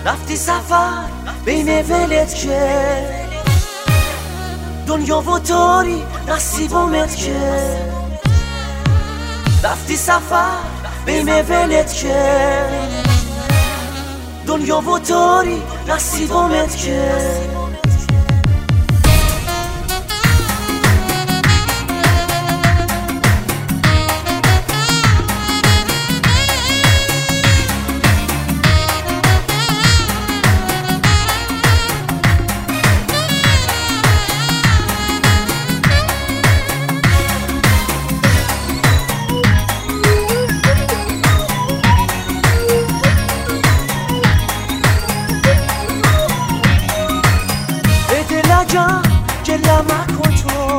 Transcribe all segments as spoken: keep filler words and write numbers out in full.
رفتی سفر بین ولت که دنیا و داری نصیبمت که رفتی سفر بین ولت که دنیا و داری نصیبمت که گله مکن تو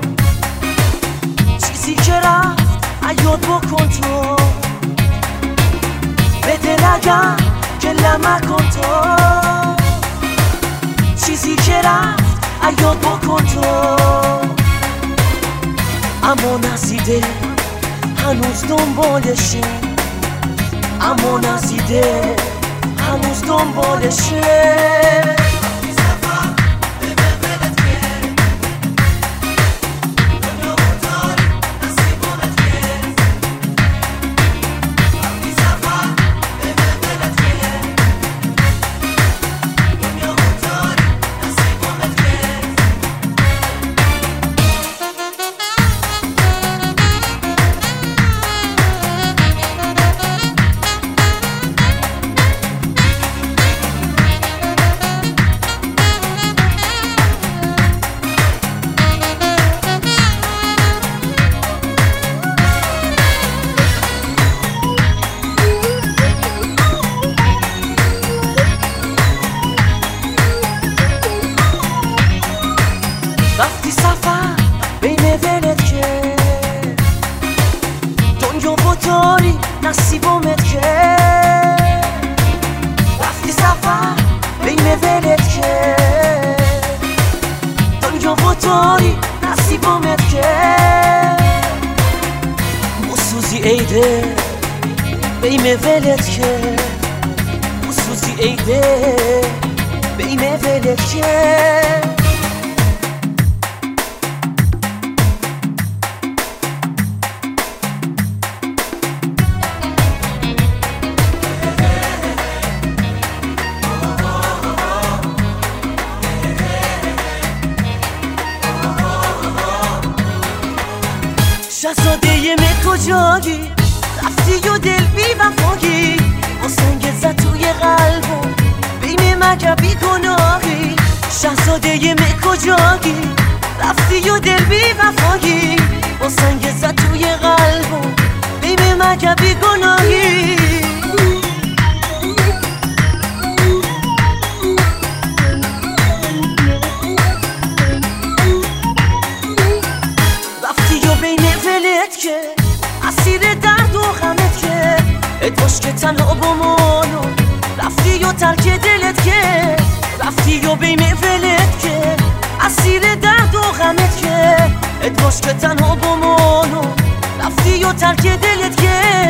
چیزی که رفت عیاد بکن تو به دل اگر گله مکن تو چیزی که رفت عیاد بکن تو اما نزیده هنوز دنبالشه اما نزیده هنوز دنبالشه رفتی سفر بین ولت که دنیا و داری نصیبمت که رفتی سفر بین ولت که دنیا و داری نصیبمت که موسوزی ایده بین ولت که موسوزی ایده بین ولت که شهزاده من کجایی رفتی و دل بی وفایی با سنگ زد توی قلبم بین مگه بی گناهی شهزاده من کجایی رفتی و دل بی وفایی با سنگ زد توی قلبم بین مگه بی گناهی که اسیر درد و غمت که ادواش که تنها بمانو رفتی و ترک دلت که رفتی و بین ولت که اسیر درد و غمت که ادواش که تنها بمانو رفتی و ترک دلت که